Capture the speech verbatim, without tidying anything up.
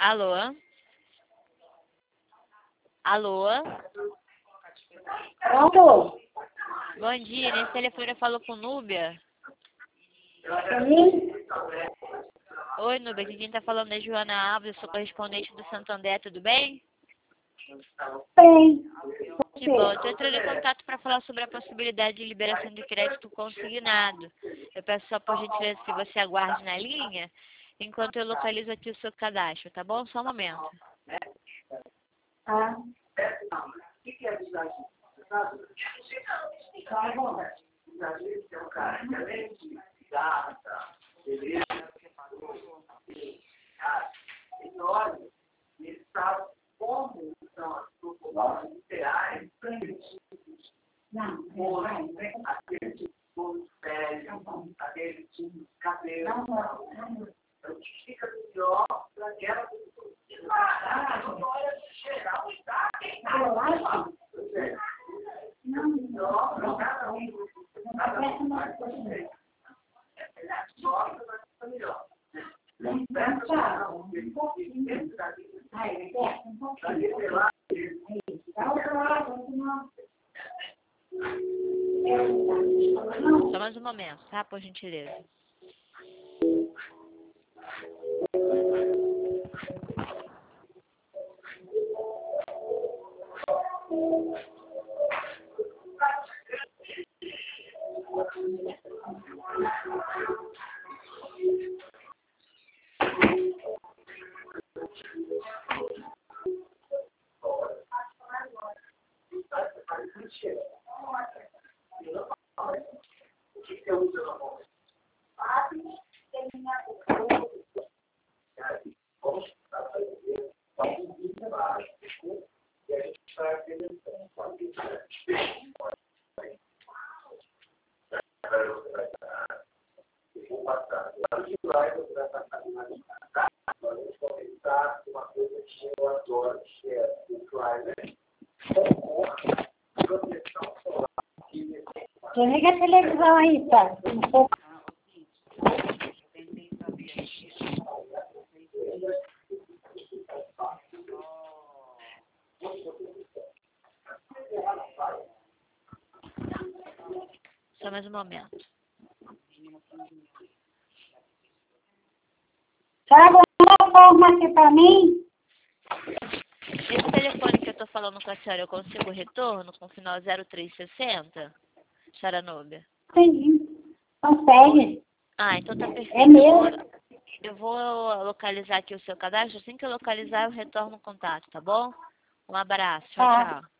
Alô? Alô? Pronto? Bom dia, nesse telefone eu falo com Núbia. Sim? Oi, Núbia, aqui quem tá falando é Joana Alves, eu sou correspondente do Santander, tudo bem? Bem. Que bom, eu tô entrando em contato para falar sobre a possibilidade de liberação de crédito consignado. Eu peço só por gentileza que você aguarde na linha, enquanto eu localizo aqui o seu cadastro, tá bom? Só um momento. Ah. Tá bom. Não, não, Só mais um momento, tá? Por gentileza. Desliga a televisão aí, tá? Só mais um momento. Traga uma forma aqui pra mim. Esse telefone que eu tô falando com a senhora, eu consigo retorno com o final zero três sessenta? Senhora Núbia? Sim. Consegue. Ah, então tá perfeito. É meu. Eu vou, eu vou localizar aqui o seu cadastro. Assim que eu localizar, eu retorno o contato, tá bom? Um abraço. Tchau, Tá. tchau.